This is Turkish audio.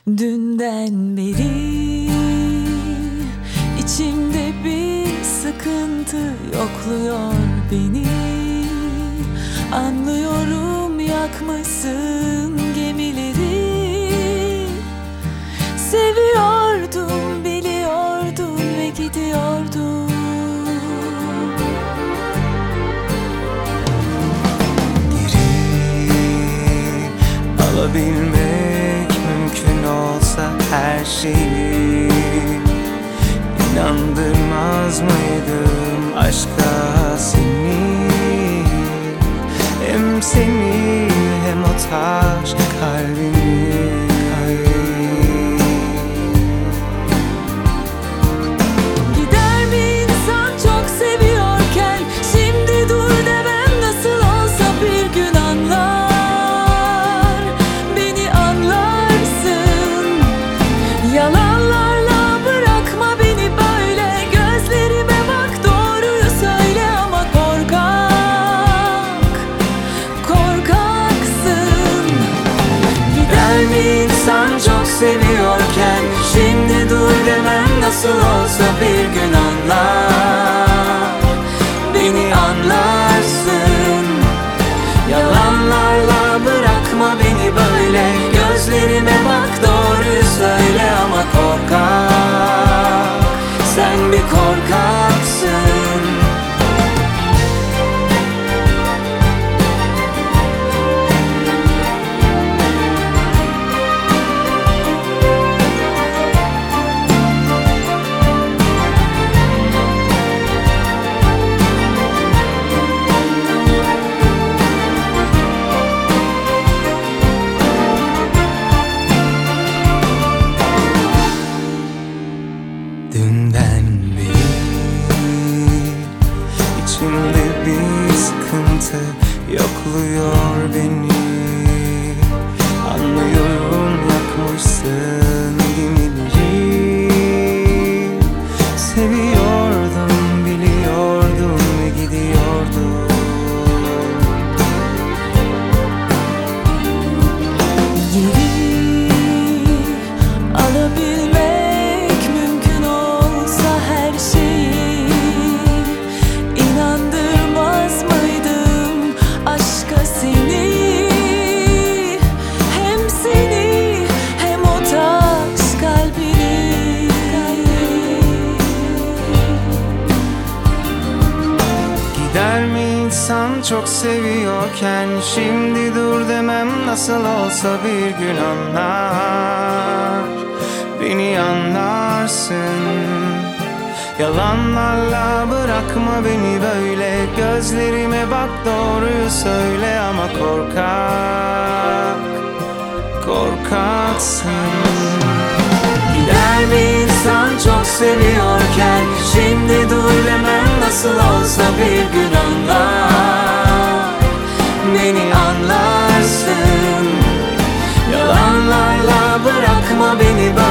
Dünden beri içimde bir sıkıntı yokluyor beni. Anlıyorum, yakmışsın gemileri. Seviyordum, biliyordum ve gidiyordum. Geri alabilmek mümkün olsa her şeyi, İnandırmaz mıydım aşka seni? Hem seni hem o taş kalbimi. Gider mi insan çok seviyorken? Şimdi dur demem nasıl olsa bir gün anlar. Beni anlarsın. Yalanlarla bırakma beni böyle. Gözlerime bak, doğruyu söyle ama korkaksın. Gider mi insan çok seviyorken? Şimdi dur demem nasıl olsa bir gün anlar. Beni anlarsın. Yalanlarla bırakma beni böyle. Gözlerime bak, doğruyu söyle ama korkak. Sen bir korkaksın. Dünden beri içimde bir sıkıntı yokluyor beni. Anlıyorum, yakmışsın gemileri. Seviyordum, biliyordum ve gidiyordum. Geri alabilmek mümkün olsa her şeyi, İnandırmaz mıydım aşka seni? Hem seni hem o taş kalbini. Gider mi insan çok seviyorken? Şimdi dur demem nasıl olsa bir gün anlar. Beni anlarsın. Yalanlarla bırakma beni böyle. Gözlerime bak, doğruyu söyle ama korkaksın. Gider mi insan çok seviyorken? Şimdi dur demem nasıl olsa bir gün anlar. Beni anlarsın. Yalanlarla bırakma beni böyle.